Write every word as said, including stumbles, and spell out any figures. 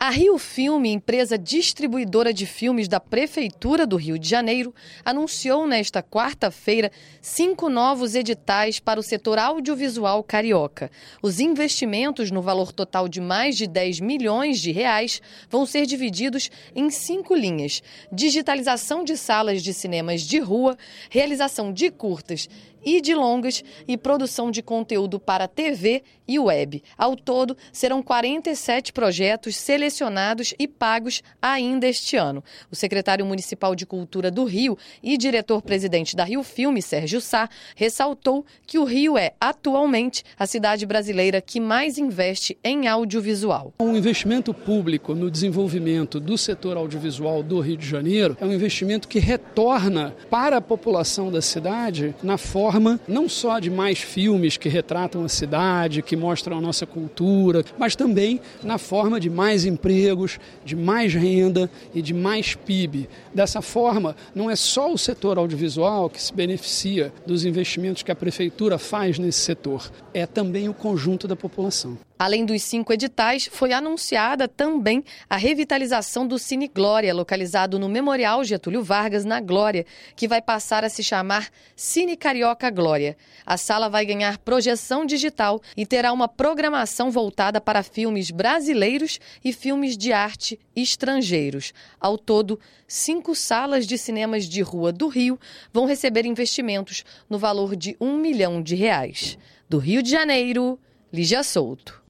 A Rio Filme, empresa distribuidora de filmes da Prefeitura do Rio de Janeiro, anunciou nesta quarta-feira cinco novos editais para o setor audiovisual carioca. Os investimentos, no valor total de mais de dez milhões de reais, vão ser divididos em cinco linhas: digitalização de salas de cinemas de rua, realização de curtas e de longas e produção de conteúdo para T V e web. Ao todo, serão quarenta e sete projetos selecionados e pagos ainda este ano. O secretário municipal de Cultura do Rio e diretor-presidente da Rio Filme, Sérgio Sá, ressaltou que o Rio é, atualmente, a cidade brasileira que mais investe em audiovisual. O investimento público no desenvolvimento do setor audiovisual do Rio de Janeiro é um investimento que retorna para a população da cidade na forma não só de mais filmes que retratam a cidade, que mostram a nossa cultura, mas também na forma de mais empregos, de mais renda e de mais P I B. Dessa forma, não é só o setor audiovisual que se beneficia dos investimentos que a Prefeitura faz nesse setor, é também o conjunto da população. Além dos cinco editais, foi anunciada também a revitalização do Cine Glória, localizado no Memorial Getúlio Vargas, na Glória, que vai passar a se chamar Cine Carioca Glória. A sala vai ganhar projeção digital e terá uma programação voltada para filmes brasileiros e filmes de arte estrangeiros. Ao todo, cinco salas de cinemas de rua do Rio vão receber investimentos no valor de um milhão de reais. Do Rio de Janeiro, Lígia Souto.